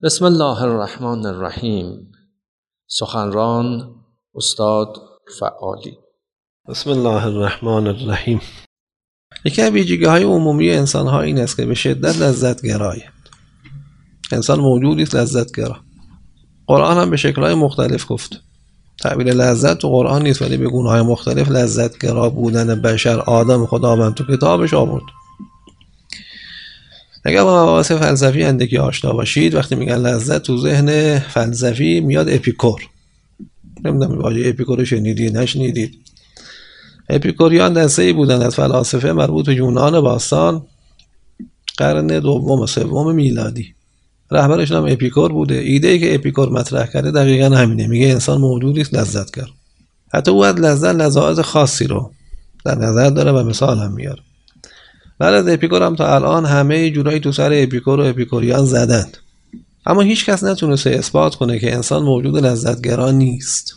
بسم الله الرحمن الرحیم. سخنران استاد فعالی. بسم الله الرحمن الرحیم. یکی از ویژگی‌های عمومی انسان‌ها این است که به شدت لذت گرایند. انسان موجودی است لذت گرا. قرآن هم به شکل‌های مختلف گفت. تعبیر لذت تو قرآن نیست، ولی به گونه‌های مختلف لذت گرا بودن بشر آدم خداوند تو کتابش آورد. اگر با مباحث فلسفی اندکی آشنا باشید، وقتی میگن لذت تو ذهن فلسفی میاد اپیکور. نمیدونم واژه اپیکور رو شنیدید نشنیدید؟ اپیکوریان دسته‌ای بودن از فلاسفه مربوط به یونان باستان، قرن دوم و سوم میلادی. رهبرشون هم اپیکور بوده. ایده‌ای که اپیکور مطرح کرده دقیقاً همینه. میگه انسان موجودی است لذتگر. حتی او از لذت لذائذ خاصی رو در نظر داره و مثال هم میاره. بعد از اپیکور هم تا الان همه جورایی تو سر اپیکور و اپیکوریان زدند، اما هیچ کس نتونسته اثبات کنه که انسان موجود لذتگرا نیست.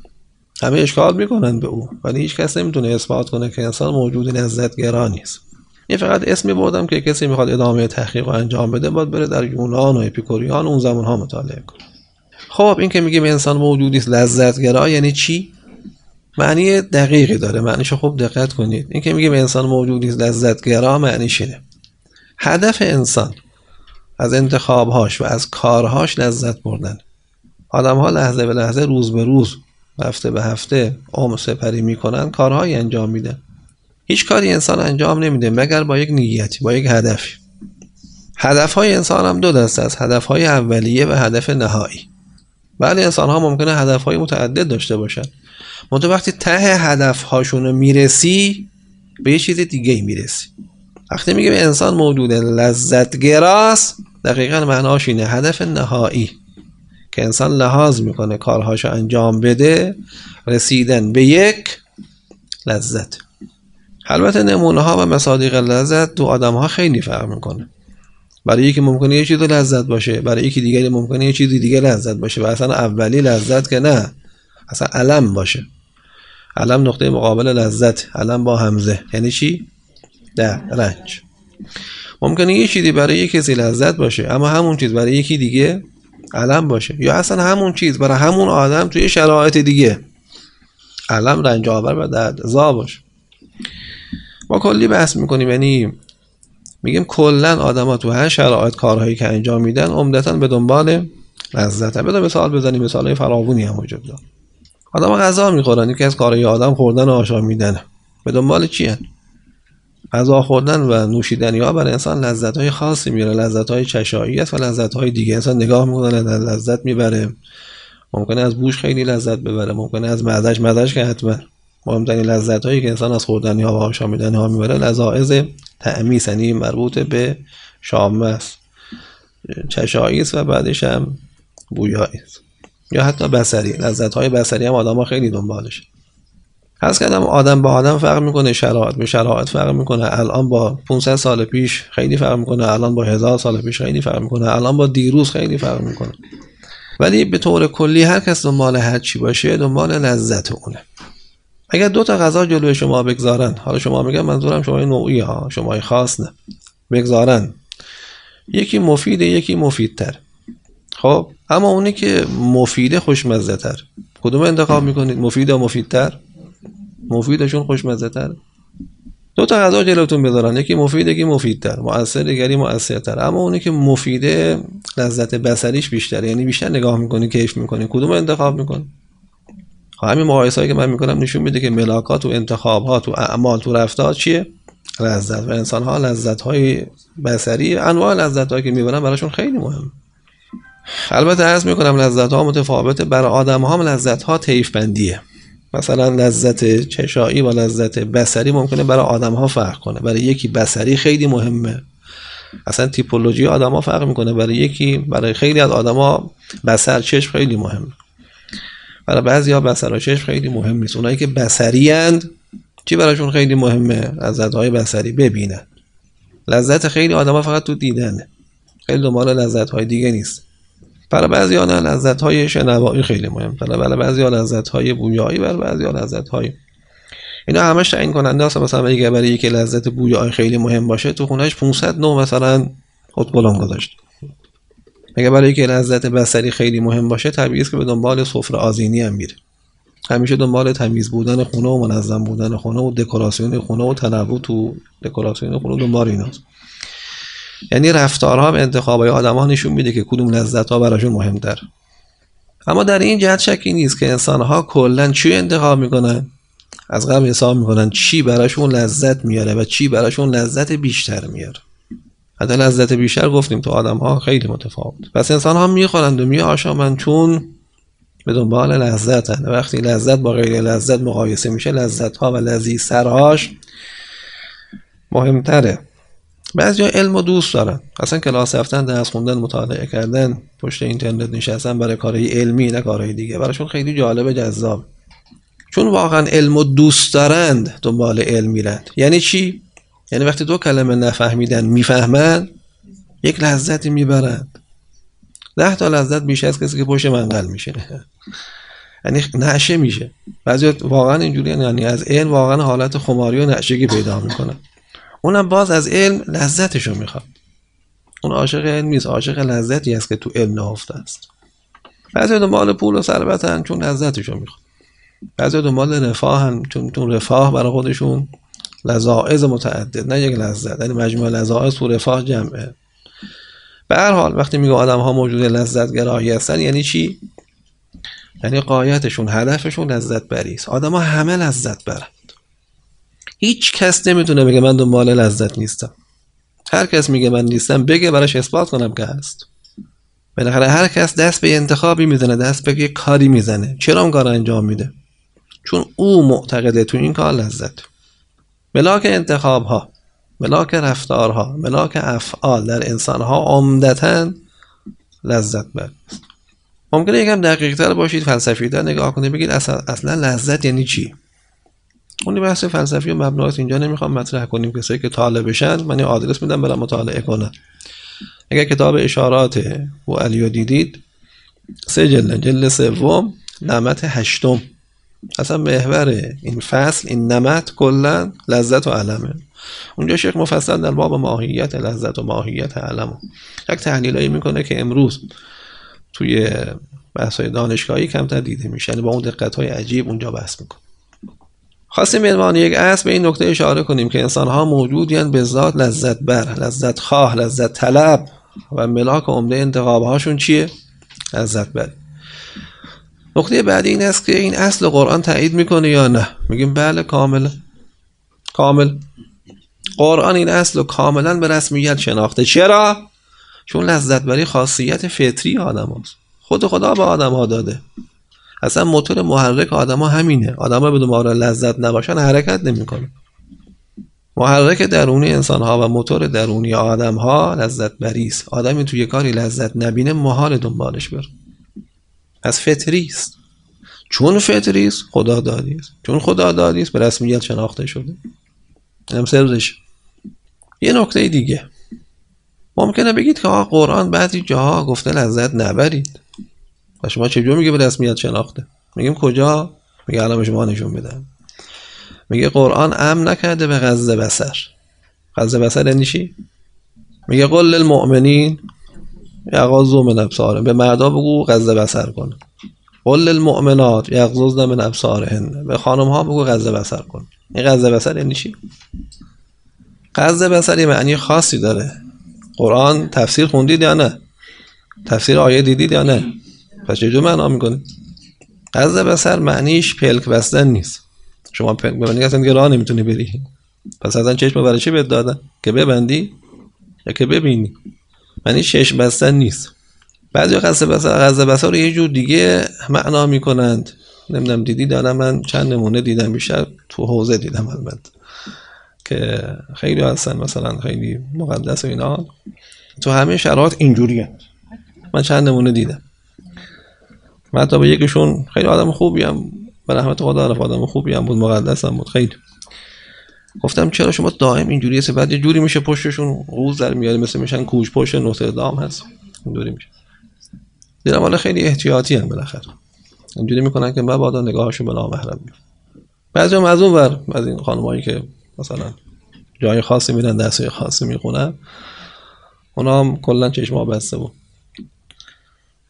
همه اشکال میکنن به او، ولی هیچ کس نمیتونه اثبات کنه که انسان موجود لذتگرا نیست. این فقط اسمی بردم که کسی میخواد ادامه تحقیق رو انجام بده باید بره در یونان و اپیکوریان اون زمان ها مطالعه کنه. خب این که میگیم انسان موجودی است لذتگرا یعنی چی؟ معنی دقیقی داره. معنیشو خوب دقت کنید. این که میگیم انسان موجودی است لذتگرا معنیش اینه: هدف انسان از انتخابهاش و از کارهاش لذت بردن. آدم‌ها لحظه به لحظه، روز به روز، هفته به هفته عمر سپری میکنن، کارهایی انجام میدن. هیچ کاری انسان انجام نمیده مگر با یک نیتی، با یک هدفی. هدفهای انسان هم دو دسته است: هدفهای اولیه و هدف نهایی. بله انسان‌ها ممکنه هدفهای متعدد داشته باشن، منتها وقتی ته هدفهاشون رو میرسی به یه چیز دیگه میرسی. وقتی میگه انسان موجود لذتگراست، دقیقاً معناش اینه: هدف نهایی که انسان لحاظ میکنه کارهاشو انجام بده، رسیدن به یک لذت. البته نمونه ها و مصادیق لذت تو آدم ها خیلی فرق میکنه. برای یکی ممکنه یه چیز لذت باشه، برای یکی دیگری ممکنه یه چیز دیگه لذت باشه، و اصلا اولی لذت که نه، اصلا علم باشه. علم نقطه مقابل لذت. علم با همزه یعنی چی؟ رنج. ممکنه یه چیزی برای یک کسی لذت باشه اما همون چیز برای یکی دیگه علم باشه، یا اصلا همون چیز برای همون آدم توی شرایط دیگه علم، رنج آور و دردزا باشه. ما کلی بحث میکنیم، یعنی میگیم کلا آدما تو هر شرایط کارهایی که انجام میدن عمدتاً به دنبال لذت. بذار مثال بزنیم، مثالای فراوانی هم وجود داره. آدما غذا میخورن، یکی از کارهای آدم خوردن و آشامیدن. به دنبال چی هن؟ غذا خوردن و نوشیدنی ها برای انسان لذت‌های خاصی میاره، لذت‌های چشایی است و لذت‌های دیگه. انسان نگاه میکنه لذت میبره، ممکنه از بوش خیلی لذت ببره، ممکنه از معده‌اش که حتما. مهمترین لذت‌هایی که انسان از خوردنی ها و آشامیدنی ها میبره لذائذ طعمی، یعنی مربوط به شامه است، چشایی است و بعدش هم بویایی است، یا حتی بصری. لذت‌های بصری هم آدم‌ها خیلی دنبالش. حس کردم آدم با آدم فرق میکنه، شرایط به شرایط فرق میکنه. الان با 500 سال پیش خیلی فرق میکنه، الان با 1000 سال پیش خیلی فرق میکنه، الان با دیروز خیلی فرق میکنه. ولی به طور کلی هر کس دنبال هر چی باشه دنبال لذت اونه. اگر دو تا غذا جلوی شما بگذارن، حالا شما میگم منظورم شمای نوعی ها، شمای خاص نه، بگذارن، یکی مفیده یکی مفیدتر، خب اما اونی که مفیده خوشمزه تر، کدوم انتخاب میکنید؟ مفید یا مفیدتر؟ مفیدشون خوشمزه تر. دو تا غذا جلوتون بذارن، یکی مفید یکی مفیدتر، مؤثر دیگری مؤثرتر، اما اونی که مفیده لذت بصریش بیشتره، یعنی بیشتر نگاه میکنی، کیف میکنی، کدوم انتخاب میکنی؟ همین مقایسه‌ای که من میکنم نشون میده که ملاکات و انتخابات و اعمال تو رفتار چیه؟ لذت. و انسان ها لذت های بصری، انواع لذت هایی که میبرن براشون خیلی مهم. البته عرض میکنم لذت ها متفاوته. برای آدم ها لذت ها طیف بندیه. مثلا لذت چشایی و لذت بصری ممکنه برای آدم ها فرق کنه. برای یکی بصری خیلی مهمه، اصلا تیپولوژی آدم ها فرق میکنه. برای خیلی از آدم ها بصر، چشم خیلی مهمه. برای بعضی ها بصر و چشم خیلی مهم نیست. اونایی که بصری اند چی براشون خیلی مهمه؟ لذت های بصری، ببینن. لذت خیلی آدم ها فقط تو دیدنه، خیلی دنبال لذت های دیگه نیست. برای بعضی ها لذت های شنوایی خیلی مهم، برای بعضی ها لذت های بویایی، برای بعضی ها لذت های اینا همش تعیین کننده است. مثلا اگه برای یکی لذت بویایی خیلی مهم باشه، تو خونهش 500 نوع مثلا اتقلم گذاشت. اگه برای اینکه لذت بصری خیلی مهم باشه، طبیعیه که به دنبال سفره آذینی هم میره. همیشه دنبال تمیز بودن خونه و منظم بودن خونه و دکوراسیون خونه و تنوع تو دکوراسیون خونه، دنبال ایناست. یعنی رفتارها و انتخابای آدم‌ها نشون میده که کدوم لذت‌ها براشون مهم‌تر. اما در این جهت شکی نیست که انسان‌ها کلاً چی انتخاب میکنن؟ از قبل حساب میکنن چی براشون لذت میاره و چی براشون لذت بیشتر میاره. حتی لذت بیشتر گفتیم تو آدم‌ها خیلی متفاوت. پس انسان‌ها میخورند و میآشامند چون به دنبال لذتن. وقتی لذت با غیر لذت مقایسه میشه، لذت‌ها و لذیذترهاش مهمتره. بعضیا علمو دوست دارن، اصلا کلاس رفتن، درس خوندن، مطالعه کردن، پشت اینترنت نشستن برای کارهای علمی نه کارهای دیگه، براشون خیلی جالب جذاب. چون واقعا علمو دوست دارند دنبال علم میرند. یعنی چی؟ یعنی وقتی دو کلمه نفهمیدن میفهمن، یک لذتی میبرند. 10 تا لذت بیش از کسی که پشت منقل میشینه. یعنی نعشه میشه. بعضیا واقعا اینجوری، یعنی از علم واقعا حالت خماری و نعشگی پیدا میکنن. اونم باز از علم لذتشو میخواد. اون عاشق علم نیست، عاشق لذتی است که تو علم نهفته است. بعضی دنبال پول و ثروتن چون لذتشو میخواد. بعضی دنبال رفاهن چون رفاه برای خودشون لذائذ متعدد، نه یک لذت، یعنی مجموعه لذائذ تو رفاه جمعه. به هر حال وقتی میگه آدم‌ها موجود لذت گرایی هستن، یعنی چی؟ یعنی غایتشون، هدفشون لذت بری است. آدم‌ها همه لذت برند. هیچ کس نمیتونه بگه من دنبال لذت نیستم. هر کس میگه من نیستم، بگه براش اثبات کنم که هست. بالاخره هر کس دست به انتخابی میزنه، دست به یک کاری میزنه. چرا اون کار انجام میده؟ چون او معتقده تو این کار لذت. ملاک انتخابها، ملاک رفتارها، ملاک افعال در انسانها عمدتاً لذت بر. ممکنه یکم دقیق‌تر باشید، فلسفی‌تر نگاه کنید، بگید اصلا لذت یعنی چی؟ اون بحث فلسفی و مبناات اینجا نمیخوام مطرح کنیم. کسایی که طالبشن من آدرس میدم برام مطالعه کنن. اگر کتاب اشارات و علیو دیدید، 3 جلد 3 نمط 8، اصلا محور این فصل، این نمط کلا لذت و علمه. اونجا شیخ مفصل در باب ماهیت لذت و ماهیت علم یک تحلیلایی میکنه که امروز توی بحث‌های دانشگاهی کمتر دیده میشه، یعنی با اون دقت‌های عجیب اونجا بحث میکنه. خواستیم به عنوان یک اصل به این نکته اشاره کنیم که انسان‌ها موجودین به ذات لذت بر، لذت خواه، لذت طلب و ملاک عمده انتخاب‌هاشون چیه؟ لذت بر. نکته بعدی این است که این اصل قرآن تایید میکنه یا نه؟ میگیم بله، کامل. قرآن این اصل رو کاملا به رسمیت شناخته. چرا؟ چون لذت بری خاصیت فطری آدم هست. خود خدا به آدم ها داده. اصلا موتور محرک آدم ها همینه. آدم ها بدون ما لذت نباشن حرکت نمی کنه. محرک درونی انسان ها و موتور درونی آدم ها لذت بری است. آدمی توی کاری لذت نبینه محال دنبالش بره. از فطری است. چون فطری است خدا دادی است. چون خدا دادی است به رسمیت شناخته شده. هم سرش. یه نکته دیگه ممکنه بگید که قرآن بعضی جاها گفته لذت نبرید و شما چجور میگه به رسمیت شناخته؟ میگیم کجا؟ میگه الان شما نشون میدم. میگه قرآن امر نکرده به غض بصر. غض بصر یعنی چی؟ میگه قل للمؤمنین یغضوا من ابصارهم، به مردا بگو غض بصر کن. قل للمؤمنات یغضضن من ابصارهن، به خانم ها بگو غض بصر کن. این غض بصر یعنی چی؟ غض بصر معنی خاصی داره. قرآن تفسیر خوندید یا نه؟ تفسیر آیه دیدید یا نه؟ پس چجور معنا میکنه؟ غض بصر معنیش پلک بستن نیست. شما پلک ببندی اصلا که راه نمیتونی بری. پس اصلا چشم برای چی بهت دادن؟ که ببندی یا که ببینی؟ معنی چشم بستن نیست. بعضی غض بصر رو یه جور دیگه معنا میکنند. نمیدونم دیدید یا نه؟ من چند نمونه دیدم، بیشتر تو حوزه دیدم البته، که خیلی هستن مثلا خیلی مقدس و اینا، تو همه شرایط اینجوریه. من چند نمونه دیدم. من حتی به یکیشون خیلی آدم خوبی هم، به رحمت خدا عرف آدم خوبی هم بود، مقدس هم بود خیلی. گفتم چرا شما دائم اینجوریه؟ بعد یه جوری میشه پشتشون قوز در میاد، مثل میشن کوچ پشت نوتردام هست، اینجوری میشه. دیدم حالا خیلی احتیاطی هم بالاخره اینجوری میکنن که مبادا نگاهشون به نامحرم بیاد. بعضیام از اون ور، از این خانمایی که مثلا جای خاصی میرن درسای خاصی میخونن، اونا هم کلا چشم‌ها بسته بود.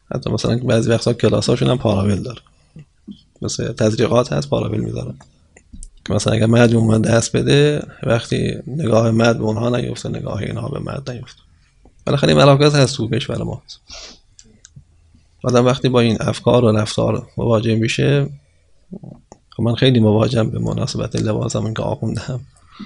حتی مثلا بعضی وقتا کلاساشون هم پاراول داره، مثلا تزریقات هست پاراول میذارن که مثلا اگر مد اومد دست بده، وقتی نگاه مد به اونها نیفته نگاه اینها به مد نیفته. بالاخره این مراکز هست تو کشور ما. آدم وقتی با این افکار و رفتار مواجه میشه، من خیلی مواجهم به مناسبت لباسم این که آخوندم،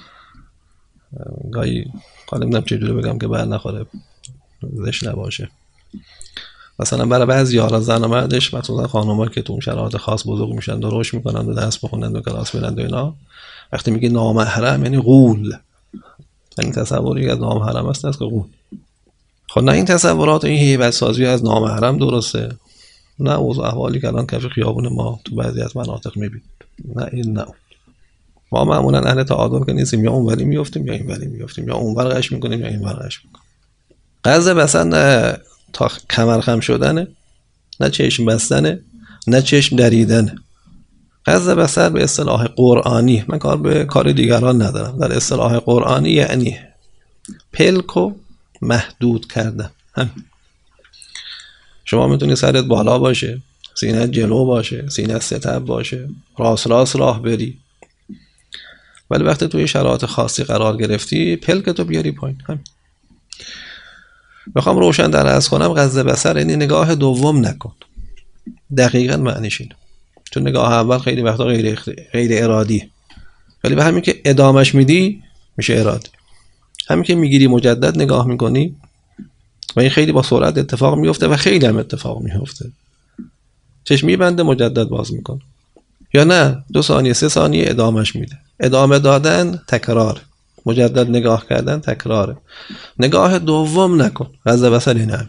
گاهی حالا نمیدونم چجوری بگم که بر نخوره زشت نباشه. مثلا برای بعضی ها زن و مردش، مثلا خانوما که تو شرایط خاص بزرگ میشن و رشد میکنن و درس بخونن و کلاس میرن و اینا، وقتی میگه نامحرم یعنی غول، یعنی تصوری از نامحرم است که غول. خب نه این تصورات و این هیبت سازی از نامحرم درسته، نه اوضاع احوالی که الان کف خیابون ما تو بعضی از مناطق میبینید، نه این نه. ما معمولا اهل تعادل که نیستیم، یا اونوری میافتیم یا اینوری میافتیم، یا اونور قش میکنیم یا اینور قش میکنیم. غضب اصلا نه تا کمر خم شدنه، نه چشم بستنه، نه چشم دریدنه. غض بصر به اصطلاح قرآنی، من کار به کار دیگران ندارم، در اصطلاح قرآنی یعنی پلکو محدود کردن. شما میتونی سرت بالا باشه، سینه جلو باشه، سینه ستب باشه، راست راه بری، ولی وقتی توی شرایط خاصی قرار گرفتی پلکتو بیاری پایین. بخوام روشن در عرض کنم، غض بصر یعنی نگاه دوم نکن. دقیقاً معنیش اینه. چون نگاه اول خیلی وقتا غیر ارادی، ولی به همین که ادامش میدی میشه ارادی. همین که میگیری مجدد نگاه میکنی و این خیلی با سرعت اتفاق میفته و خیلی هم اتفاق میفته. چشم میبنده مجدد باز میکنه، یا نه 2 ثانیه 3 ثانیه ادامش میده. ادامه دادن تکرار، مجدد نگاه کردن تکراره. نگاه دوم نکن. غض بصر اینه.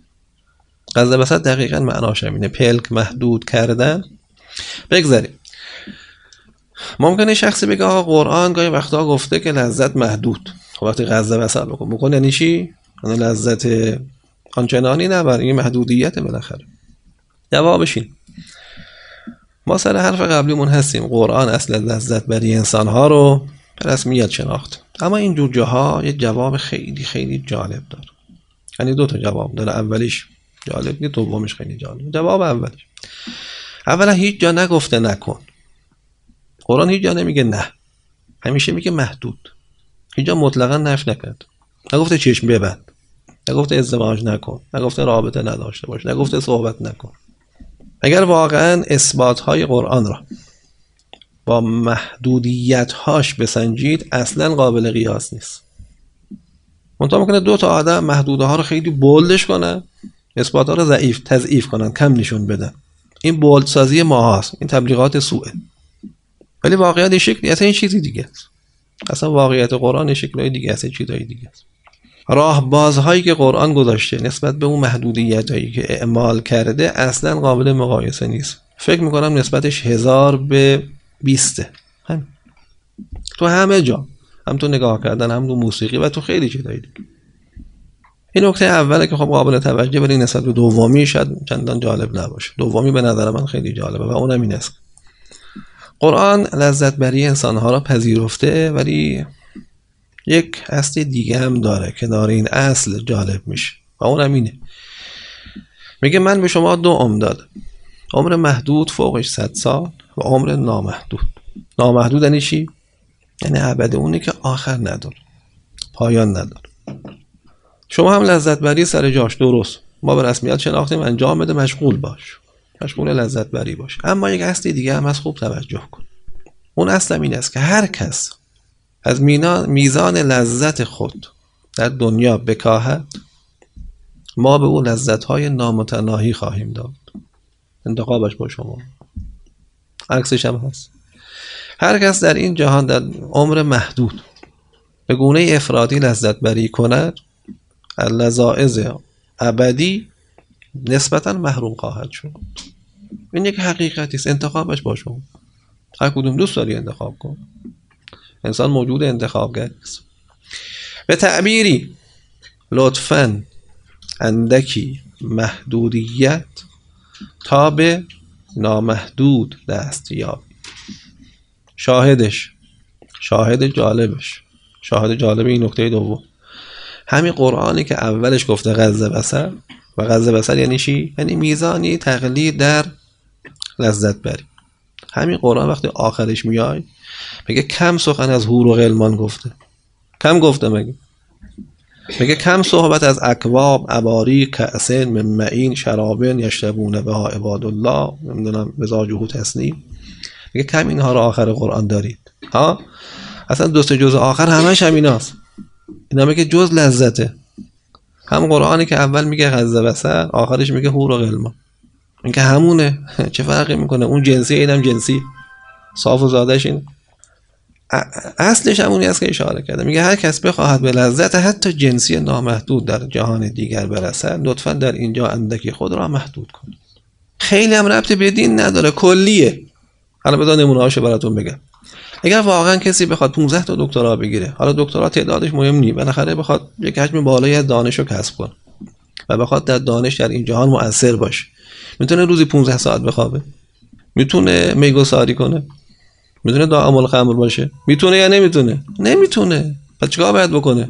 غض بصر دقیقاً معناش همینه، پلک محدود کردن. بگذاریم ممکنه شخصی بگه آقا قرآن گاهی وقتا گفته که لذت محدود. خب وقتی غض بصر بکن یعنی چی؟ یعنی لذت آنچنانی نبر، این محدودیت بالاخره. جوابش این، ما سر حرف قبلیمون هستیم، قرآن اصل لذت برای انسانها رو رسمیت شناخت، اما این جور جاها یه جواب خیلی خیلی جالب داره. یعنی 2 تا جواب داره، اولیش جالب نیست، دومیش خیلی جالب. جواب اولیش، اولا هیچ جا نگفته نکن. قرآن هیچ جا نمیگه نه، همیشه میگه محدود. هیچ جا مطلقاً نفی نکرد. نگفته چشم ببند، نگفته ازدواج نکن، نگفته رابطه نداشته باش، نگفته صحبت نکن. اگر واقعاً اثبات‌های قرآن را با محدودیت‌هاش بسنجید، اصلاً قابل قیاس نیست. منتها ممکنه 2 تا آدم محدودها رو خیلی بولدش کنن، اثبات‌ها رو تضعیف کنن، کم نشون بدن. این بولد سازی ما هست، این تبلیغات سوءه. ولی واقعیت شکلی اصلا این چیزی دیگه است. اصلا واقعیت قرآن شکلای دیگه است، چیزای دیگه است. راه بازهایی که قرآن گذاشته نسبت به اون محدودیتایی که اعمال کرده اصلا قابل مقایسه نیست. فکر میکنم نسبتش 1000 به 20. تو همه جا، هم تو نگاه کردن، هم تو موسیقی و تو خیلی چیزای دیگه. این نکته اوله که خب قابل توجه، ولی نسبت به دومی شاید چندان جالب نباشه. دومی به نظر من خیلی جالبه و اونم این است: قرآن لذت بری انسانها را پذیرفته، ولی یک اصل دیگه هم داره که داره این اصل جالب میشه و اونم اینه. میگه من به شما 2 عمر دادم، عمر محدود فوقش 100 سال و عمر نامحدود. نامحدود یعنی چی؟ یعنی ابد، اونی که آخر نداره، پایان نداره. شما هم لذت بری سر جاش درست، ما به رسمیت شناختیم، انجام بده، مشغول باش، مشغول لذت بری باش. اما یک اصل دیگه هم از خوب توجه کن. اون اصل این است که هر کس از میزان لذت خود در دنیا بکاهد، ما به او لذت‌های نامتناهی خواهیم داد. انتخابش با شما. عکسش هم هست. هر کس در این جهان در عمر محدود به گونه افراطی لذت بری کند، از لذائذ ابدی نسبتاً محروم خواهد شد. این یک حقیقتی است. انتخابش با شما. هر کدوم دوست داری انتخاب کن. انسان موجود انتخابگر است. به تعبیری لطفاً اندکی محدودیت تا به نامحدود دست یابی. شاهد جالب این نکته دوم، همین قرآنی که اولش گفته غض بصر، و غض بصر یعنی چی؟ یعنی میزانی تقلید در لذت بری. همین قرآن وقتی آخرش میای میگه کم سخن از حور و غلمان گفته، کم گفته، میگه کم صحبت از اکواب، اباری، کأسن من معین، شرابن یشربون بها عباد الله، نمیدونم مزاجه تسنیم. میگه کم اینها رو آخر قرآن دارید. ها اصلا دو سه جزء آخر همش همیناست. اینا میگه جز لذته. هم قرآنی که اول میگه غض بصر، آخرش میگه حور و غلمان. این که همونه. چه فرقی میکنه؟ اون جنسی، اینم جنسی، صاف و زادش اینه. اصلش همونی است که اشاره کرده. میگه هر کس بخواهد به لذت حتی جنسی نامحدود در جهان دیگر برسد، لطفاً در اینجا اندکی خود را محدود کن. خیلی هم ربطی به دین نداره، کلیه. حالا بذار نمونه‌هاشو براتون بگم. اگر واقعا کسی بخواد 15 تا دکترا بگیره، حالا دکترا تعدادش مهم نیست، بالاخره بخواد یک حجم بالایی از دانشو کسب کنه و بخواد در دانش در این جهان مؤثر باشه، میتونه روزی 15 ساعت بخوابه؟ میتونه میگساری کنه؟ میتونه دائم الخمر باشه؟ میتونه یا نمیتونه؟ نمیتونه. پس چیکار باید بکنه؟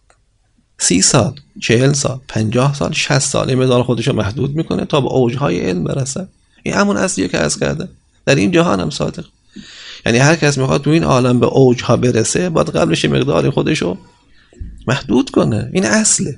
30 سال، 40 سال، 50 سال، 60 سال این مقدار خودشو محدود میکنه تا به اوجهای علم برسه. این همون اصلیه که عرض کرده. در این جهان هم صادق. یعنی هر کس میخواد تو این عالم به اوجها برسه، باید قبلش مقدار خودشو محدود کنه. این اصله.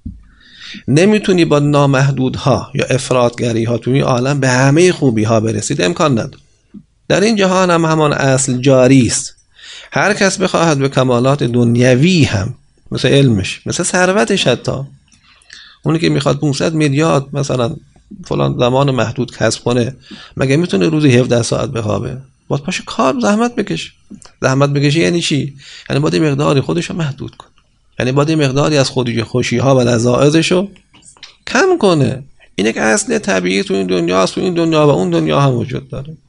نمیتونی با نامحدودها یا افراطگری ها تو این عالم به همه خوبی ها برسید، امکان نداره. در این جهان هم همان اصل جاری است. هر کس بخواهد به کمالات دنیوی هم، مثل علمش، مثل ثروتش، حتی اونی که میخواد 500 میلیارد مثلا فلان زمان محدود کسب کنه، مگه میتونه روزی 17 ساعت بخوابه؟ باید پاشه کار زحمت بکشه. زحمت بکشه یعنی چی؟ یعنی باید مقداری خودشو محدود کنه. یعنی باید مقداری از خوشی ها و لذایذشو کم کنه. این یک اصل طبیعی تو این دنیا است. تو این دنیا و اون دنیا هم وجود داره.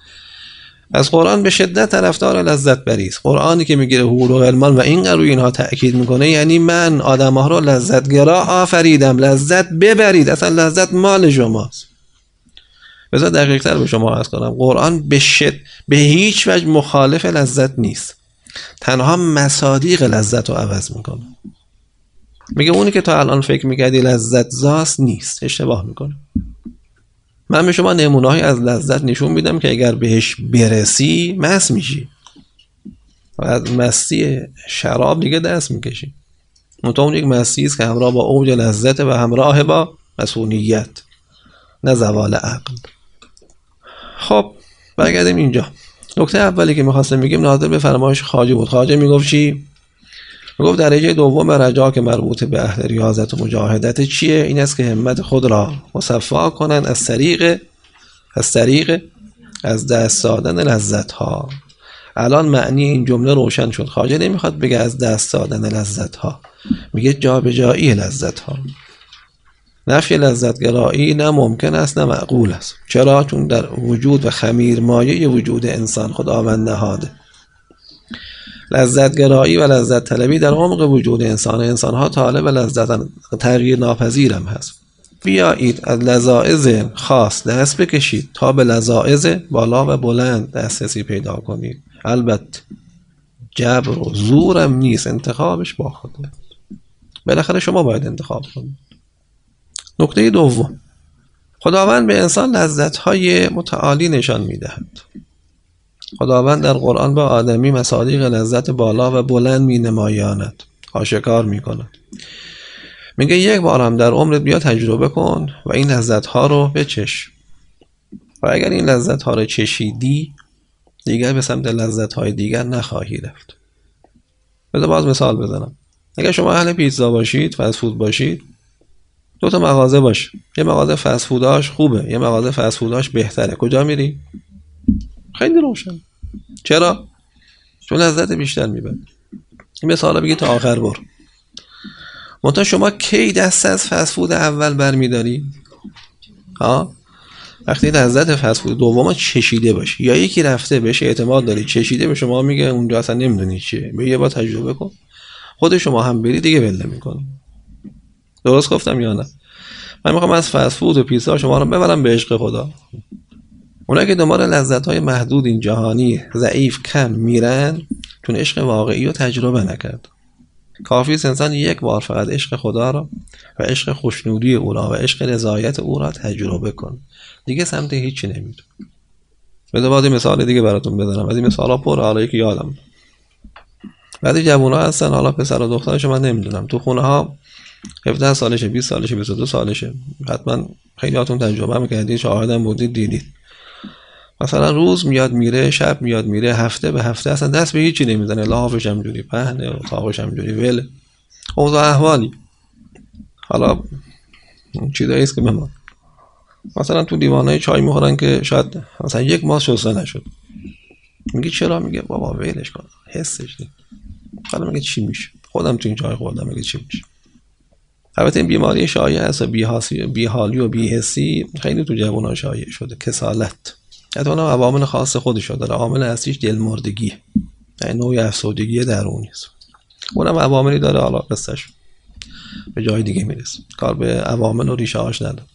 از قرآن به شدت طرفدار لذت بری است. قرآنی که میگه حور و غلمان و این روی اینها تأکید میکنه، یعنی من آدم‌ها رو لذتگرا آفریدم، لذت ببرید، اصلا لذت مال شماست. بذار دقیق‌تر به شما عرض کنم، قرآن به هیچ وجه مخالف لذت نیست، تنها مصادیق لذت رو عوض میکنه. میگه اونی که تا الان فکر میکردی لذت زاست نیست، اشتباه میکنه. من به شما نمونه‌های از لذت نشون میدم که اگر بهش برسی مست میشی و از مستی شراب دیگه دست میکشی. اون یک مستی است که همراه با اوج لذت و همراه با مسئولیت، نه زوال عقل. خب برگردیم اینجا. نکته اولی که میخواستم بگیم ناظر به فرمایش خواجه بود. خواجه میگفت چی؟ میگفت درجه دوم رجا که مربوط به اهل ریاضت و مجاهدت چیه؟ این است که همت خود را مصفا کنن از دست دادن لذت ها. الان معنی این جمله روشن شد. خواجه نمیخواد بگه از دست دادن لذت ها، میگه جابجایی لذت ها. نفی لذتگرایی نه ممکن است نه معقول است. چرا؟ چون در وجود و خمیر مایه وجود انسان خداوند نهاده. لذتگرایی و لذت طلبی در عمق وجود انسانها طالب لذت تغییر ناپذیرم هست. بیایید از لذائذ خاص دست بکشید تا به لذائذ بالا و بلند دسترسی پیدا کنید. البته جبر و زورم نیست، انتخابش با خوده. بالاخره شما باید انتخاب کنید. نکته دوم، خداوند به انسان لذت‌های متعالی نشان می‌دهد. خداوند در قرآن به آدمی مصادیق لذت بالا و بلند می‌نمایاند، آشکار می‌کند. میگه یک بار هم در عمرت بیا تجربه کن و این لذت‌ها رو بچش. و اگر این لذت‌ها رو چشیدی، دیگر به سمت لذت‌های دیگر نخواهی رفت. بذار باز مثال بزنم. اگر شما اهل پیتزا باشید، فست فود باشید، دو تا مغازه باشه. یه مغازه فست فوداش خوبه، یه مغازه فست فوداش بهتره. کجا میری؟ خیلی روشن. چرا؟ چون لذت بیشتر میبری. این مثالا بگی تا آخر برو. منتها شما کی دست از فست فود اول برمیداری؟ وقتی لذت فست فود دوم چشیده باشی، یا یکی رفته بهش اعتماد داری، چشیده، به شما میگه اونجا اصلا نمیدونی چیه، به یه بار تجربه کن، خود شما هم بری دیگه ول نمی‌کنی. درست گفتم یا نه؟ من میخوام از فست فود و پیتزا شما رو ببرم به عشق خدا. اونایی که دنبال لذت‌های محدود این جهانی ضعیف کم میرن، چون عشق واقعی رو تجربه نکرد. کافی است انسان یک بار فقط عشق خدا را و عشق خوشنودی او را و عشق رضایت او را تجربه کن، دیگه سمت هیچی نمیره. بذار بعضی مثال دیگه براتون بزنم. از این مثالا پر، حالا که یادم بعضی جوونا هستن، حالا پسر و دخترش من نمیدونم، تو خونه ها 17 سالشه، 20 سالشه، 22 سالشه، حتما خیلیاتون تجربه می‌کردید، شاهدم بودید، دیدید. مثلا روز میاد میره، شب میاد میره، هفته به هفته اصلا دست به هیچی نمیزنه، لحافش هم جوری پهنه، اتاقش هم جوری وله، اوضاع احوالی. حالا چیزایی است که بمان مثلا تو دیوانه چای میخورن که شاید مثلا 1 ماه شسته نشد، میگه چرا؟ میگه بابا ولش کن، حسش نیست. حالا میگه چی میشه؟ خودم تو این چای خوردم، میگه چی میشه؟ البته این بیماری شایع است و بیحالی و بی‌حسی خیلی تو جوانان شایع شده. کسالت حتی اونم عوامل خاص خودش داره. عامل اصلیش دلمردگی، یعنی نوعی افسردگی درونی است. اونم عواملی داره، حالا قصه‌اش به جای دیگه میرسه، کار به عوامل و ریشه هاش نداره.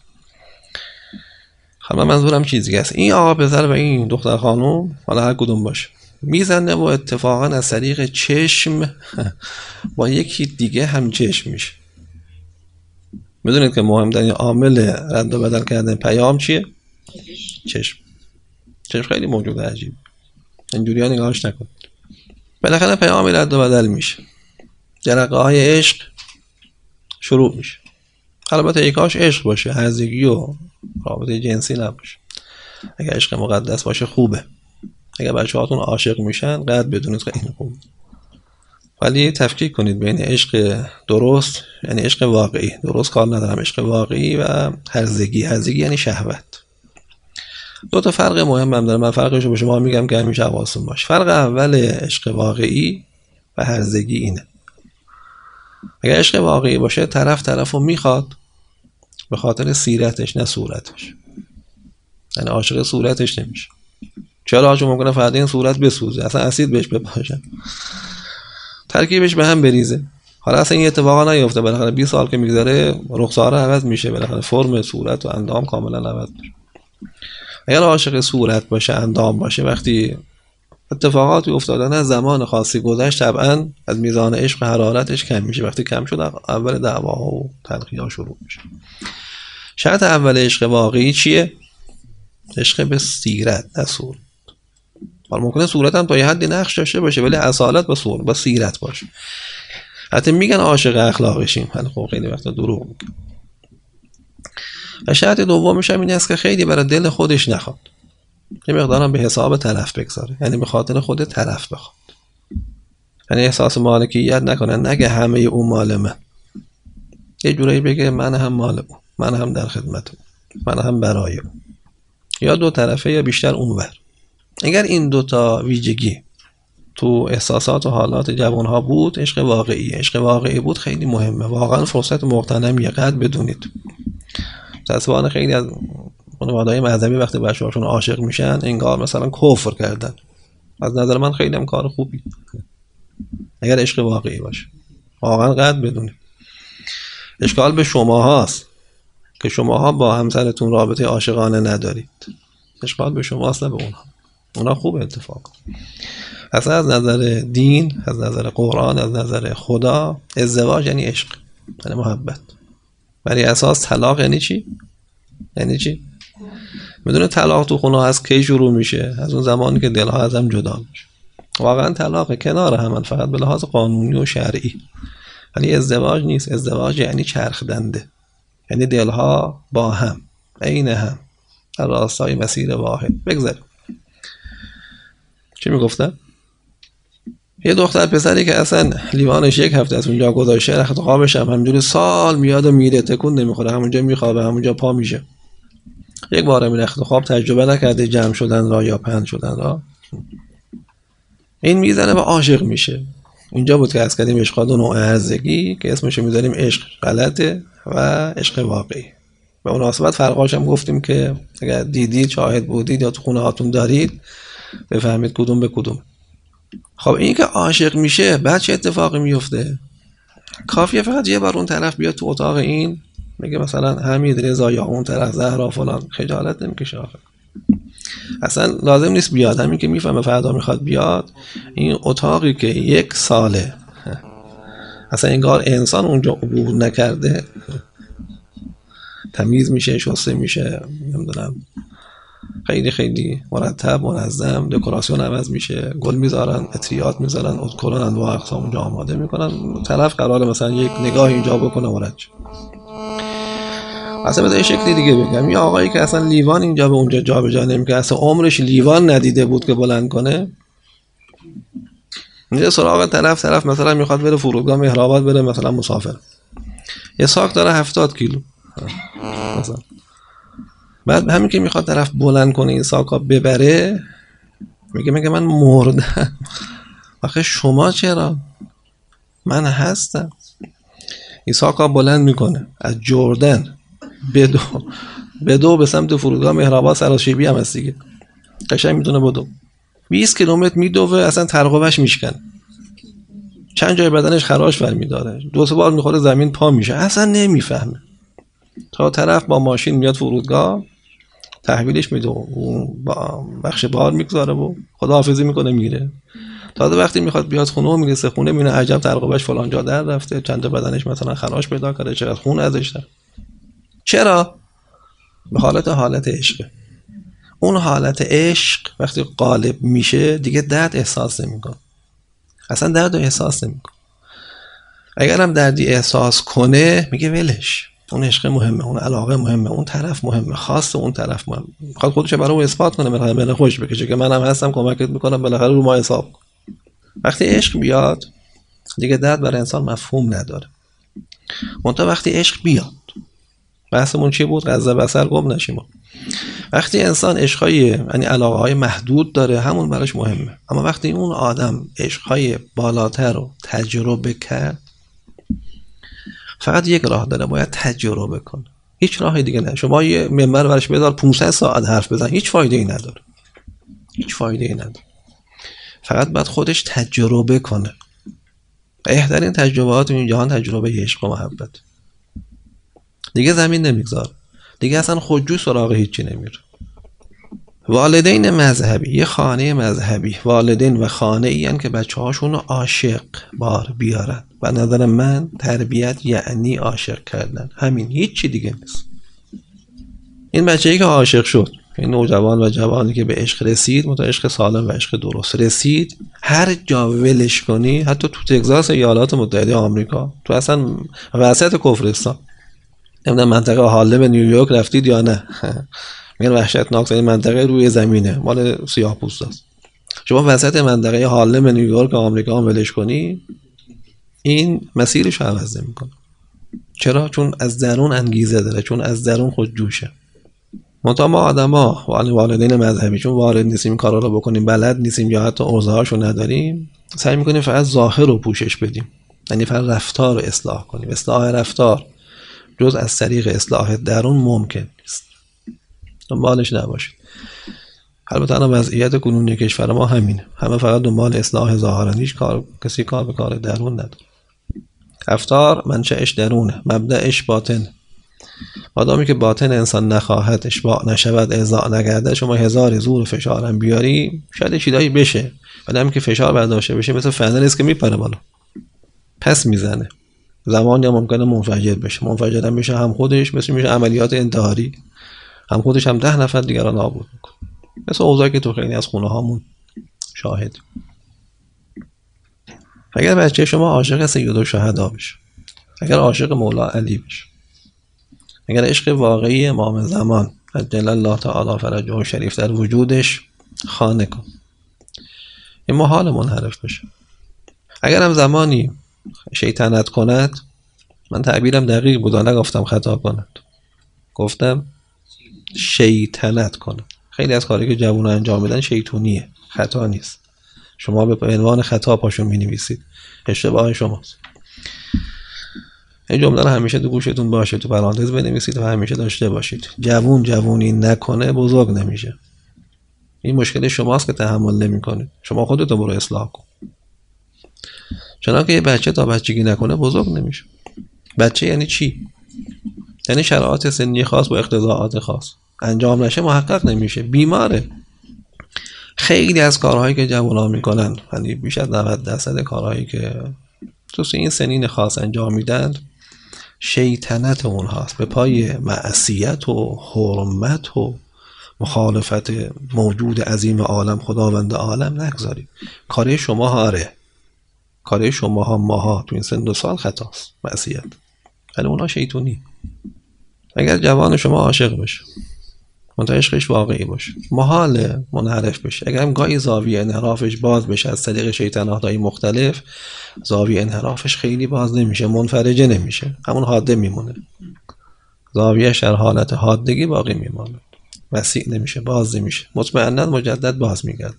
حالا منظورم چیزی است، این آقا پسر و این دختر خانم، حالا هر کدوم باشه، میزنه و اتفاقا از طریق چشم با یکی دیگه هم چشم میشه. میدونید که مهمترین عامل رد و بدل کردن پیام چیه؟ چشم. چشم خیلی موجود عجیب، اینجوری ها نگاهش نکن. بالاخره پیام رد و بدل میشه، جرقه های عشق شروع میشه. البته یکاش عشق باشه، هرزگی و رابطه جنسی نباشه. اگه عشق مقدس باشه خوبه. اگه بچه هاتون عاشق میشن قد بدونید که این خوبه. ولی تفکیک کنید بین عشق درست، یعنی عشق واقعی، درست کار ندارم، عشق واقعی و هرزگی. هرزگی یعنی شهوت. دو تا فرق مهم هم داره، من فرقش رو به شما میگم که همیشه حواستون باشه. فرق اول عشق واقعی و هرزگی اینه: اگه عشق واقعی باشه طرفو میخواد به خاطر سیرتش نه صورتش، یعنی عاشق صورتش نمیشه. چرا؟ چون ممکنه فردا این صورت بسوزه، اصلا اسید بهش بپاشه، ترکیبش به هم بریزه. حالا اصلا این اتفاقا نیفته، بالاخره 20 سال که میگذره رخساره عوض میشه، بالاخره فرم صورت و اندام کاملا عوض میشه. اگر عاشق صورت باشه، اندام باشه، وقتی اتفاقاتی افتاده نه زمان خاصی گذشت، طبعا از میزان عشق حرارتش کم میشه. وقتی کم شد اول دعواها و تلخی‌ها شروع میشه. شرط اول عشق واقعی چیه؟ عشق به سیرت نه صورت. حالا ممکنه صورت هم تا یه حدی نقش داشته باشه ولی اصالت با سیرت باشه. حتی میگن عاشق اخلاقشیم، ولی خب خیلی وقتا دروغ میگن. و شرط دومش هم این است که خیلی برای دل خودش نخواد، یه مقدارم به حساب طرف بگذاره، یعنی به خاطر خود طرف بخواد، یعنی احساس مالکیت نکنه، نگه همه اون مال من، یه جورایی بگه من هم مال اون، من هم در خدمت اون، من هم برای اون، یا دو طرفه یا بیشتر اونور. اگر این دوتا ویژگی تو احساسات و حالات جوانها بود، عشق واقعی بود. خیلی مهمه، واقعا فرصت مغتنمیه. قد بدونید متأسفانه خیلی از خانواده‌های مذهبی وقتی بچه‌هاشون عاشق میشن انگار مثلا کفر کردن. از نظر من خیلی هم کار خوبی اگر عشق واقعی باشه. واقعا قد بدونید. اشکال به شما هاست که شماها با همسرتون رابطه عاشقانه ندارید. اشکال به شماست نه به اونها. اونا خوب اتفاق. اصلا از نظر دین، از نظر قرآن، از نظر خدا، ازدواج یعنی عشق، یعنی محبت. ولی اساس طلاق یعنی چی؟ میدونه طلاق تو خونه از کی شروع میشه؟ از اون زمانی که دلها از هم جدا میشه. واقعا طلاق کنار هم، فقط به لحاظ قانونی و شرعی. ولی ازدواج نیست. ازدواج یعنی چرخدنده، یعنی دلها با هم، عین هم، در راستای مسیر واحد. بگذاریم چی میگفتم؟ یه دختر پسری که اصلا لیوانش 1 هفته از اونجا گذاشته، رخت خوابش هم همجوری سال میاد و میره، تکون نمیخوره، همونجا میخوابه، همونجا پا میشه. یک بار هم رخت خواب تجربه نکرده جمع شدن را یا پهن شدن را. این میزنه و عاشق میشه. اینجا بود که از کردیم عشق دو نوع هرزگی که اسمشو میذاریم عشق غلطه و عشق واقعی. به مناسبت فرقاش هم گفتیم که اگر دیدید، شاهد بودید یا تو خونه هاتون دارید بفهمید کدوم به کدوم. خب این که عاشق میشه بعد چه اتفاقی میفته؟ کافیه فقط یه بار اون طرف بیاد تو اتاق این میگه مثلا حمید رضا یا اون طرف زهرا فلان، خجالت نمیکشه آخه. اصلا لازم نیست بیاد، همین که میفهمه فردا میخواد بیاد، این اتاقی که 1 ساله اصلا انگار انسان اونجا عبور نکرده. تمیز میشه، شسته میشه، نمیدونم خیلی خیلی مرتب، منظم، دکوراسیون عوض میشه، گل میذارن، عطریات میذارن، ادکلون انواع اقسام اونجا آماده میکنن، طرف قراره مثلا یک نگاه اینجا بکنه مرج. اصلا بذار شکلی دیگه بگم، یه آقایی که اصلا لیوان اینجا به اونجا جابجا نمیکنه، اصلا عمرش لیوان ندیده بود که بلند کنه، میره سراغ طرف مثلا میخواد بره فرودگاه مهرآباد، بره مثلا مسافر، یه ساک داره 70 کیلو مثلا. بعد همین که میخواد طرف بلند کنه این ساکا ببره، میگه من مردم. آخه شما چرا؟ من هستم. این ساکا بلند میکنه از جردن بدو به سمت فرودگاه مهرآباد، سراشیبی هم هست دیگه، قشنگ میتونه بدو 20 کیلومتر میدوه، اصلا ترقبش میشکن، چند جای بدنش خراش برمیداره، 2-3 بار میخوره زمین پا میشه، اصلا نمیفهمه. تا طرف با ماشین میاد فرودگاه، تحویلش میده، با بخش بار میگذاره و خداحافظی میکنه میره. تا وقتی میخواد بیاد خونه و میرسه خونه میبینه عجب ترقبش فلان جا در رفته، چند تا بدنش مثلا خراش پیدا کرده، چقدر خون ازش در. چرا؟ به حالت عشق. اون حالت عشق وقتی غالب میشه دیگه درد احساس نمیکنه، اصلا درد احساس نمیکنه. اگر هم دردی احساس کنه میگه ولش، اون عشق مهمه، اون علاقه مهمه، اون طرف مهمه، خاص اون طرف مهمه، میخواد خودش برای اون اثبات کنه، بالاخره خوش بکشه که منم هستم، کمکت میکنم، بالاخره رو ما حساب. وقتی عشق بیاد دیگه درد برای انسان مفهوم نداره. منتها وقتی عشق بیاد، بحثمون چی بود؟ غض بصر گم نشیم. وقتی انسان عشقای یعنی علاقه های محدود داره، همون براش مهمه. اما وقتی اون آدم عشقهای بالاتر رو تجربه کرد، فقط یک راه داره، باید تجربه کنه، هیچ راه دیگه نه. شما یه منبر برش بذار 500 ساعت حرف بزن، هیچ فایده ای نداره، هیچ فایده ای نداره. فقط باید خودش تجربه کنه. بهترین تجربهات این جهان تجربه عشق و محبت. دیگه زمین نمیگذاره، دیگه اصلا خودجو سراغ هیچی نمیره. والدین مذهبی، یه خانه مذهبی، والدین و خانه این که بچه هاشون عاشق بار بیارن. و نظر من تربیت یعنی عاشق کردن، همین، هیچی دیگه نیست. این بچه‌ای که عاشق شد، این نوجوان و جوانی که به عشق رسید، متأ عشق سالم و عشق درست رسید، هر جا ولش کنی، حتی تو تگزاس ایالات متحده آمریکا، تو اصلا وسط کفرستان، نمیدونم منطقه هارلم نیویورک رفتید یا نه؟ میگن وحشتناک، این منطقه روی زمینه مال سیاه‌پوستاست. شما وسط منطقه هارلم نیویورک آمریکا هم ولش کنی، این مسیرش رو عوض نمی‌کنه. چرا؟ چون از درون انگیزه داره، چون از درون خود جوشه. منتها ما آدما والدین مذهبی چون وارد نیستیم این کارا رو بکنیم، بلد نیستیم یا حتی عرضه‌هاشو نداریم، سعی می‌کنیم فقط ظاهر رو پوشش بدیم، یعنی فقط رفتار رو اصلاح کنیم. اصلاح رفتار جز از طریق اصلاح درون ممکن نیست، دنبالش نباشید. البته الان وضعیت کنونی کشور ما همینه، همه فقط دنبال اصلاح ظاهرن، هیچ کسی کار به کار درون نداره. رفتار منشأش درونه، مبدأش باطن. مادامی که باطن انسان نخواهد اشباع نشود، اعضاء نگرده، شما هزار زور فشارم بیاری شاید چیزایی بشه، ولی هم که فشار برداشته بشه مثل فنر است که میپره بالا، پس میزنه، زمانی هم ممکنه منفجر بشه. منفجر هم بشه هم خودش میشه عملیات انتحاری، هم خودش هم 10 نفر دیگر رو نابود میکنه، مثل اوضاعی که تو خیلی از خونه هامون شاهد. اگر بچه شما عاشق سیدالشهدا بشه، اگر عاشق مولا علی بشه، اگر عشق واقعی امام زمان عجل الله تعالی فرجه شریف در وجودش خانه کن، این محال منحرف بشه. اگر هم زمانی شیطنت کند، من تعبیرم دقیق بود، نگفتم خطا کند، گفتم شیطنت کند. خیلی از کاری که جوونا انجام میدن شیطونیه، خطا نیست. شما به عنوان خطا پاشون مینویسید، اشتباه شماست. این جمله رو همیشه تو گوشتون باشه، تو پرانتز بنویسید و همیشه داشته باشید. جوونی نکنه بزرگ نمیشه. این مشکل شماست که تحمل نمیکنید. شما خودتو برو اصلاح کن. چنانکه یه بچه تا بچگی نکنه بزرگ نمیشه. بچه یعنی چی؟ یعنی شرایط سنی خاص با اقتضاعات خاص انجام نشه محقق نمیشه، بیماره. خیلی از کارهایی که جوونا میکنن، یعنی بیش از 90% کارهایی که تو این سنین خاص انجام میدن، شیطنت اونهاست. به پای معصیت و حرمت و مخالفت موجود عظیم عالم، خداوند عالم نگذارید. کار شما هاره، کار شما ها ماها تو این سن 2 سال خطاست، معصیت، ولی اونا شیطونی. اگر جوان شما عاشق بشه، منتها عشقش واقعی باشه، محال منحرف بشه. اگر هم گاهی زاویه انحرافش باز بشه از طریق شیطنت‌های مختلف، زاویه انحرافش خیلی باز نمیشه، منفرجه نمیشه، همون حاده میمونه، زاویه‌اش در حالت حادگی باقی میمونه، وسیع نمیشه، باز نمیشه، مطمئنا مجدد باز میگرد.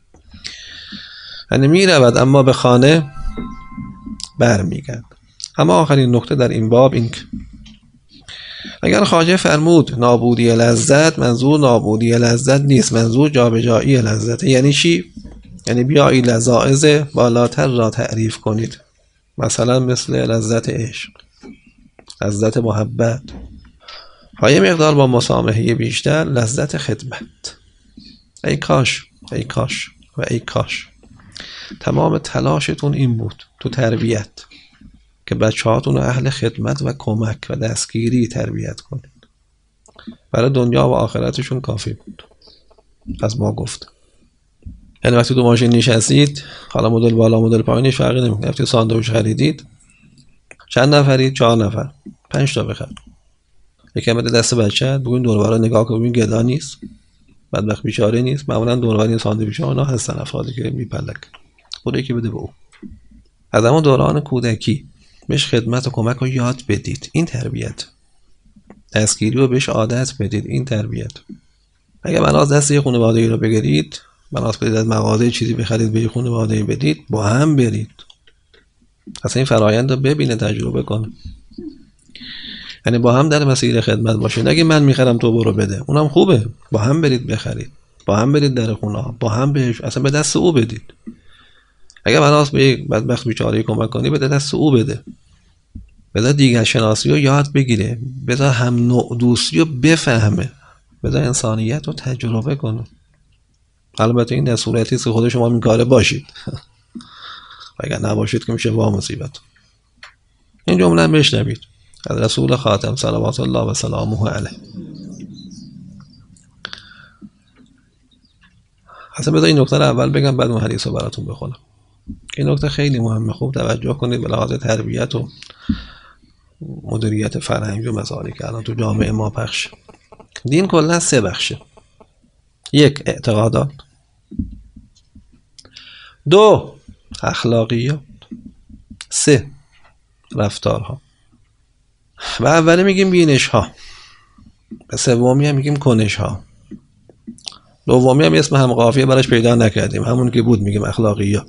یعنی میرود اما به خانه برمیگرد. اما آخرین نکته در این باب این که اگر خواجه فرمود نابودی لذت، منظور نابودی لذت نیست، منظور جابجایی لذت. یعنی چی؟ یعنی بیایی لذائذ بالاتر را تعریف کنید، مثلا مثل لذت عشق، لذت محبت، های مقدار با مسامحه بیشتر لذت خدمت. ای کاش، ای کاش و ای کاش تمام تلاشتون این بود تو تربیت که بچه‌هاتون رو اهل خدمت و کمک و دستگیری تربیت کنید. برای دنیا و آخرتشون کافی بود. از ما گفت. یعنی وقتی تو ماشین نشستید، حالا مدل بالا مدل پایینش فرقی نمیکنه، وقتی ساندویچ خریدید، چند نفرید؟ 4 نفر، 5 تا بخر. یکم بده دست بچه، بگوین دور و برا نگاه کن، ببین گدا نیست، بدبخت بیچاره نیست. معمولا دور و برای ساندویچ‌ها اونا هستن افرادی که میپلک. برو یکی بده به او. از همون دوران کودکی بهش خدمت و کمک رو یاد بدید، این تربیت. دستگیری رو بهش عادت بدید، این تربیت. اگه بناز دست یه خانواده‌ای رو بگیرید، بناز بدید از مغازه چیزی بخرید به یه خانواده‌ای بدید، با هم برید. اصلا این فرآیند رو ببینه، تجربه کنه. یعنی با هم در مسیر خدمت باشید. اگه من میخرم تو برو بده، اونم خوبه، با هم برید بخرید، با هم برید در خونه ها، با هم بهش اصلا به دست او بدید. اگه بناس به یک بدبخت بیچاره کمک کنی، بده دست او بده. بذار دیگر شناسی رو یاد بگیره، بذار هم نوع دوستی رو بفهمه، بذار انسانیت رو تجربه کنه. البته این در صورتی که خود شما این کاره باشید. اگر نباشید که میشه وا مصیبت. این جمله هم بشنوید از رسول خاتم صلوات الله و سلامه علیه. اصلا بذار این نکته رو اول بگم، بعد اون حدیث رو براتون بخونم. این نکته خیلی مهمه، خوب توجه کنید به لحاظ تربیت و مدیریت فرهنگی و مسائلی که الان تو جامعه ما پخش. دین کلا 3 بخشه. 1 اعتقادات، 2 اخلاقیات، 3 رفتارها. و اولی میگیم بینش ها، و سومی هم میگیم کنش ها. دومی هم اسم هم قافیه براش پیدا نکردیم، همون که بود میگیم اخلاقیات.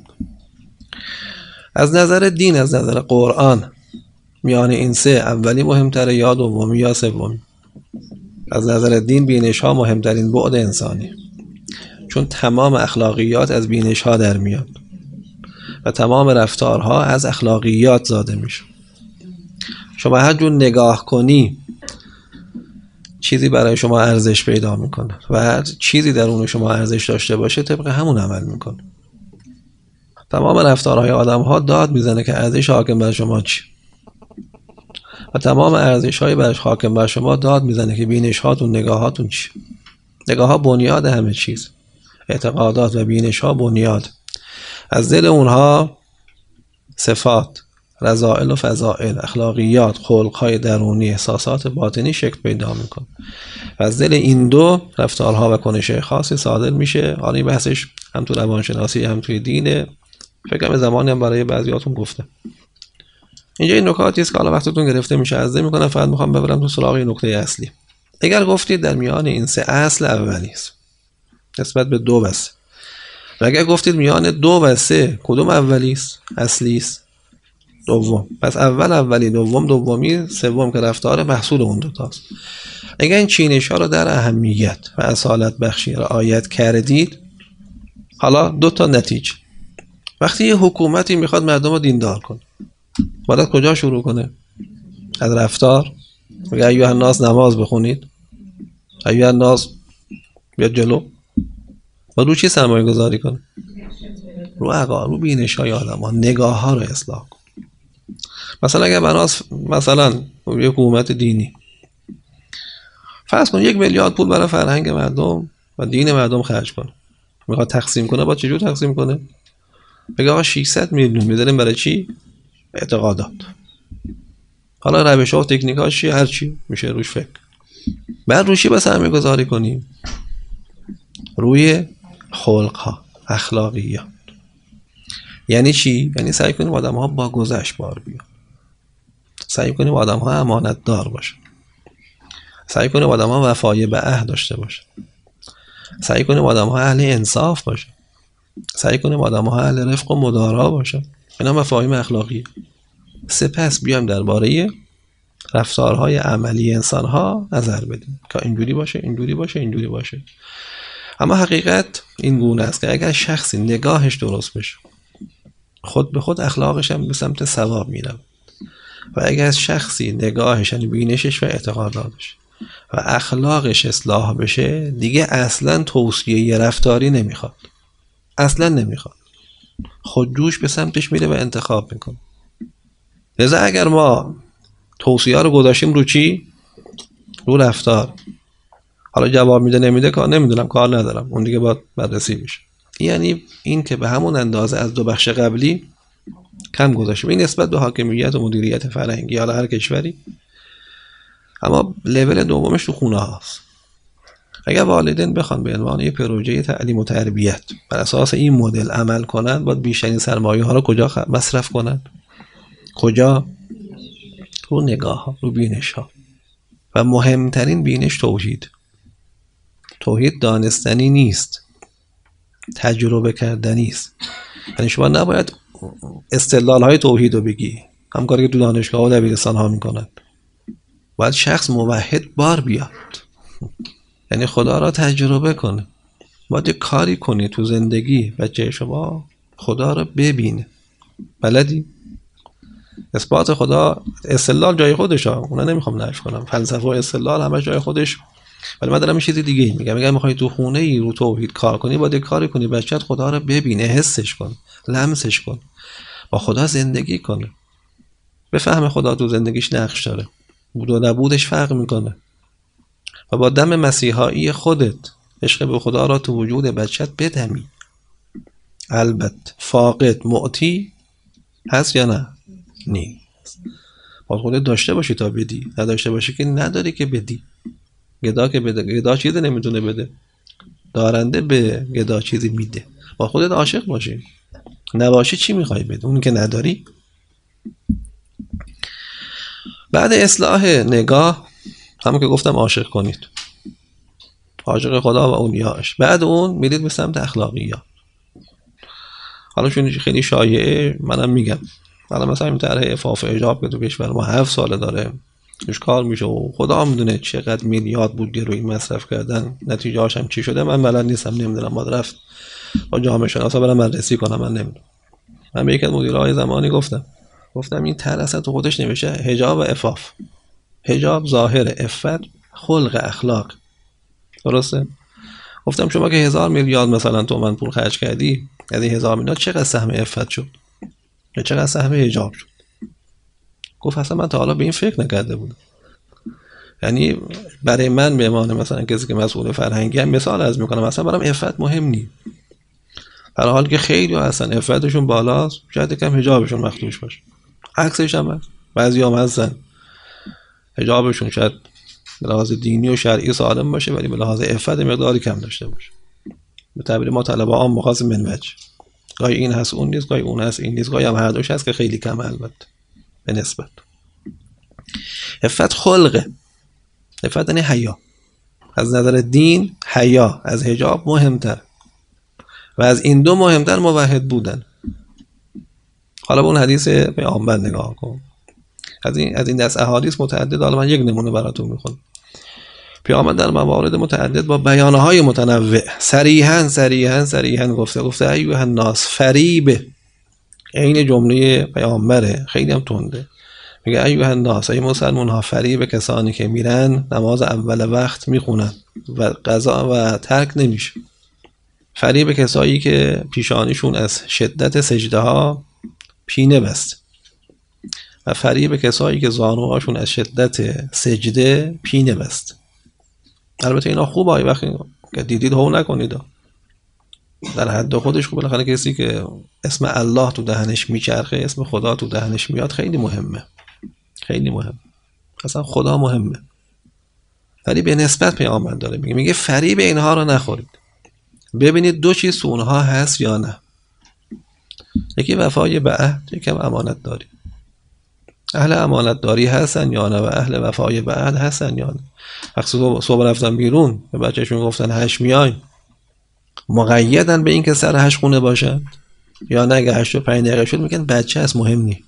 از نظر دین، از نظر قرآن، میان این 3 اولی مهمتره یا دومی یا سومی؟ از نظر دین بینش ها مهمترین بعد انسانی، چون تمام اخلاقیات از بینش ها در میاد و تمام رفتارها از اخلاقیات زاده میشه. شما هر جور نگاه کنی چیزی برای شما ارزش پیدا میکنه و هر چیزی در اون شما ارزش داشته باشه طبق همون عمل میکنه. تمام رفتارهای آدم ها داد میزنه که ارزش حاکم بر شما چی، و تمام ارزش های بر حاکم بر شما داد میزنه که بینش هاتون، نگاهاتون چی. نگاه ها بنیاد همه چیز، اعتقادات و بینش ها بنیاد. از دل اونها صفات، رذائل و فضائل، اخلاقیات، خلقهای درونی، احساسات باطنی شکل پیدا میکنه و از دل این 2 رفتارها و کنش‌های خاصی صادر میشه. حالا این بحثش هم تو روانشناسی هم توی دینه، فکر کنم زمانی هم برای بعضیاتون گفته. اینجا این نکاتی است که حالا وقتتون گرفته میشه، عرض میکنم، فقط میخوام ببرم تو سراغ نکته اصلی. اگر گفتید در میان این 3 اصل اولی است نسبت به 2 و 3، و اگر گفتید میان 2 و 3 کدوم اولی است؟ اصلی است؟ دوم. پس اول اولی، دوم دومی، سوم که رفتار محصول اون 2 تاست. اگر این چینش ها رو در اهمیت و اصالت بخشی رعایت کردید، حالا 2 تا نتیجه. وقتی یه حکومتی میخواد مردم رو دیندار کنه، باید کجا شروع کنه؟ از رفتار. میگه ایها الناس نماز بخونید، ایها الناس بیاد جلو. و رو چی سرمایه گذاری کنه؟ رو بینش های آدم ها، نگاه ها رو اصلاح کن. مثلا اگر بناس مثلا یک حکومت دینی فرض کن 1 میلیارد پول برای فرهنگ مردم و دین مردم خرج کنه، میخواد تقسیم کنه، با چجور تقسیم کنه؟ بگه آقا 600 میلیون میذاریم برای چی؟ اعتقادات. حالا روش‌ها و تکنیکاش چیه؟ هر چی میشه روش فکر. بعد روشی به سرمایه گذاری کنیم؟ روی خلق‌ها، اخلاقیات. یعنی چی؟ یعنی سعی کنیم آدم‌ها با گذشت بار بیان، سعی کنیم آدم‌ها امانت دار باشن، سعی کنیم آدم‌ها وفای به عهد داشته باشن، سعی کنیم آدم‌ها اهل انصاف باشن، سعی کنیم آدم‌ها اهل رفق و مدارا باشن. اینا مفاهیم اخلاقی. سپس بیایم درباره رفتارهای عملی انسان‌ها نظر بدیم که اینجوری باشه، اینجوری باشه، اینجوری باشه. اما حقیقت این گونه است که اگر شخصی نگاهش درست بشه، خود به خود اخلاقش هم به سمت ثواب میره. و اگر شخصی نگاهش، یعنی بینشش و اعتقاداتش و اخلاقش اصلاح بشه، دیگه اصلا توصیه رفتاری نمیخواد، اصلا نمیخواد، خودجوش به سمتش میره و انتخاب میکنه. لذا اگر ما توصیه رو گذاشتیم رو چی؟ رو رفتار. حالا جواب میده نمیده کار نمیدونم، کار ندارم، اون دیگه باید بررسی بشه. یعنی این که به همون اندازه از 2 بخش قبلی کم گذاشتیم، این نسبت به حاکمیت و مدیریت فرهنگی حالا هر کشوری. اما لول دومش تو خونه هاست. اگر والدین بخوان به عنوان یه پروژه تعلیم و تربیت بر اساس این مدل عمل کنند، باید بیشترین سرمایه ها رو کجا مصرف کنند؟ کجا؟ رو نگاه ها، رو بینش ها. و مهمترین بینش توحید. توحید دانستنی نیست، تجربه کردنی است. یعنی شما نباید استدلال های توحید رو بگی، هم کاری که تو دانشگاه و دبیرستان ها میکنن. باید شخص موحد بار بیاد، یعنی خدا را تجربه کنه. باید کاری کنی تو زندگی بچه شما خدا را ببینه. بلدی؟ اثبات خدا، استدلال جای خودش ها، اونا نمیخوام نفی کنم، فلسفه و استدلال همش جای خودش، ولی من دارم این چیزی دیگه میگم میخوای تو خونه ای رو توحید کار کنی، باید کاری کنی بچت خدا را ببینه، حسش کن، لمسش کن، با خدا زندگی کنه، بفهم خدا تو زندگیش نقش داره، بود و نبودش فرق میکنه. و با دم مسیحایی خودت عشق به خدا را تو وجود بچت بدمی. البته فاقد معطی هست یا نه؟ نیست. باید خودت داشته باشی تا بدی، نداشته باشی که نداری که بدی. گدا که بده، گدا چیزی نمیتونه بده، دارنده به گدا چیزی میده. با خودت عاشق باشی، نباشی چی میخوای بده؟ اون که نداری. بعد اصلاح نگاه، همون که گفتم عاشق کنید، عاشق خدا و اولیاءش. بعد اون میرید به سمت اخلاقیات. حالا چون خیلی شایعه منم میگم، حالا مثلا این طرح عفاف و حجاب که تو کشور ما 7 ساله داره توش کار میشه و خدا میدونه چقدر میلیارد بودجه روی مصرف کردن، نتیجه هاش هم چی شده من بلد نیستم، نمیدونم، باید رفت با جامعه شناسا برام بررسی کنم، من نمیدونم. من به یک از مدیرای زمانی گفتم این طرح اصلا تو خودش نمیشه حجاب و عفاف. حجاب ظاهر عفت، خلق اخلاق، درسته؟ گفتم شما که 1000 میلیارد مثلا تومان پول خرج کردی، از این 1000 میلیارد چقدر سهم عفت شد یا چقدر سهم حجاب شد؟ گفت اصلا من تا حالا به این فکر نکرده بودم. یعنی برای من به عنوان مثلا کسی که مسئول فرهنگی هم مثال از میکنم، اصلا برام عفت مهم نیست، در حالی که خیلی اصلا عفتشون بالاست، شاید کم حجابشون مخدوش باشه. عکسش هم هست، بعضی هم هستن حجابشون شاید به لحاظ دینی و شرعی سالم باشه ولی به لحاظ عفت مقداری کم داشته باشه. به تعبیر ما طلبه عام مخاص منوج، گاهی این هست اون نیست، گاهی اون هست این نیست، گاهی هم هر دوش هست که خیلی کم البته به نسبت. عفت خلقه، عفت یعنی حیا. از نظر دین حیا از حجاب مهمتر و از این دو مهمتر موحد بودن. حالا به اون حدیث پیامبر نگاه کن، از این دست احادیث متعدد، حالا من یک نمونه براتون میخونم. پیامبر در موارد متعدد با بیانهای متنوع صریحاً گفته ایها الناس فریب، این جمله پیامبره خیلی هم تنده، میگه ایها الناس، ای مسلمان ها، فریب کسانی که میرن نماز اول وقت میخونن و قضا و ترک نمیشه. فریب کسایی که پیشانیشون از شدت سجده ها پینه بست. و فریب کسایی که زانوهاشون از شدت سجده پینه بست. البته اینا خوبه، وقتی که دیدید هو نکنید، در حد خودش خوبه. بالاخره کسی که اسم الله تو دهنش میچرخه، اسم خدا تو دهنش میاد، خیلی مهمه، خیلی مهم. اصلا خدا مهمه، ولی به نسبت پیامبر داره میگه فریب اینها رو نخورید. ببینید دو چیز تو اونها هست یا نه، یکی وفای به عهد، یکم امانت داری. اهل امانت داری هستن یا نه و اهل وفای به عهد هستن یا نه؟ وقتی صبح رفتن بیرون به بچه‌شون گفتن 8 میاین، مقیدن به این که سر 8 خونه باشن یا نه؟ اگه 8 و 5 دقیقه شد میگن بچه است، مهم نی.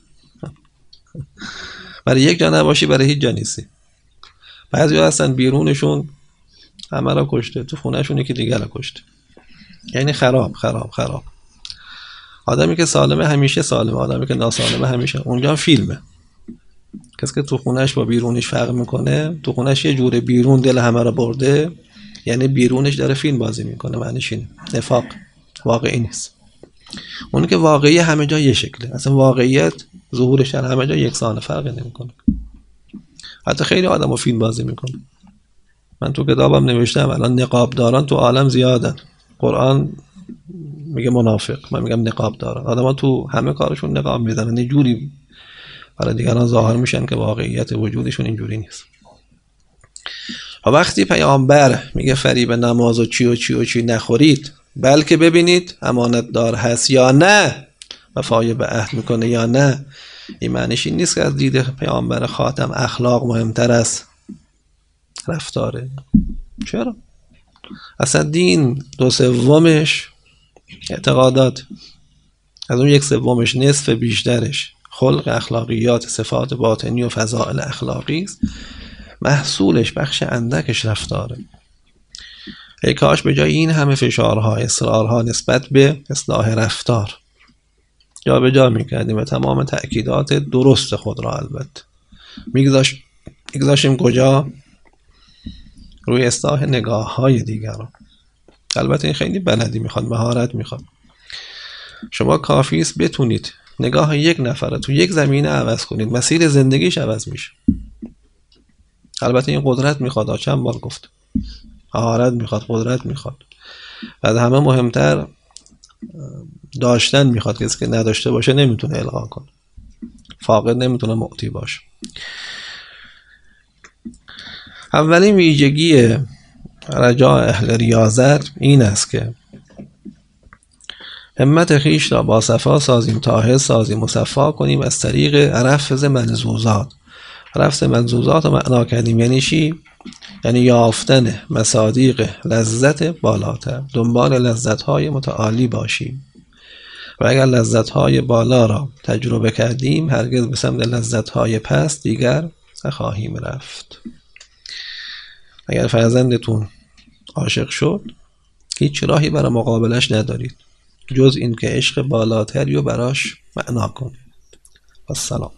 برای یک جا نباشی برای هیچ جا نیستی. بعضی هستن بیرونشون همه را کشته، تو خونهشون یکی دیگر را کشته. یعنی خراب خراب خراب. آدمی که سالمه همیشه سالمه، آدمی که ناسالمه همیشه اونجا فیلمه. کسی که تو خونهش با بیرونش فرق میکنه، تو خونهش یه جوره، بیرون دل همه را برده، یعنی بیرونش داره فیلم بازی میکنه. معنیش اینه، نفاق واقعی نیست. اون که واقعی همه جا یه شکله، اصلا واقعیت ظهورش در همه جا یکسانه، فرقی نمیکنه. حتی خیلی آدمو فیلم بازی میکنه. من تو کتابم نوشتم الان نقابداران تو عالم زیادن. قرآن میگه منافق، من میگم نقابداران. آدما تو همه کارشون نقاب میزنن، یه جوری برای دیگران ظاهر میشن که واقعیت وجودشون اینجوری نیست. و وقتی پیامبر میگه فریب نماز و چی و چی و چی نخورید، بلکه ببینید امانت دار هست یا نه، وفای به عهد میکنه یا نه، این معنیش این نیست که از دید پیامبر خاتم اخلاق مهمتر از رفتاره. چرا؟ اصلا دین 2/3 اعتقادات، از اون 1/3 نصف بیشترش خلق، اخلاقیات، صفات باطنی و فضائل اخلاقی است، محصولش بخش اندکش رفتاره. ای کاش به جای این همه فشارها، اصرارها نسبت به اصلاح رفتار جا به جا میکردیم و تمام تأکیدات درست خود را البته میگذاشیم کجا؟ روی اصلاح نگاه های دیگران. البته این خیلی بلدی میخواد، مهارت میخواد. شما کافی است بتونید نگاه یک نفر تو یک زمینه عوض کنید، مسیر زندگیش عوض میشه. البته این قدرت میخواد، چند بار گفت، مهارت میخواد، قدرت میخواد. و از همه مهمتر داشتن میخواد. کسی که نداشته باشه نمیتونه القا کنه، فاقد نمیتونه معطی باشه. اولین ویژگی رجاء اهل ریاضت این است که همت خویش را با صفا سازیم، طاهر سازیم، مصفا کنیم از طریق رفض منزوزات. رفض منزوزات رو معنا کردیم یعنی چی؟ یعنی یافتن مصادیق لذت بالاتر، دنبال لذت‌های متعالی باشیم. و اگر لذت‌های بالا را تجربه کردیم هرگز به سمت لذت‌های پست دیگر نخواهیم رفت. اگر فرزندتون عاشق شد، هیچ راهی برای مقابلش ندارید جز این که عشق بالاتری رو براش معنا کنید. السلام.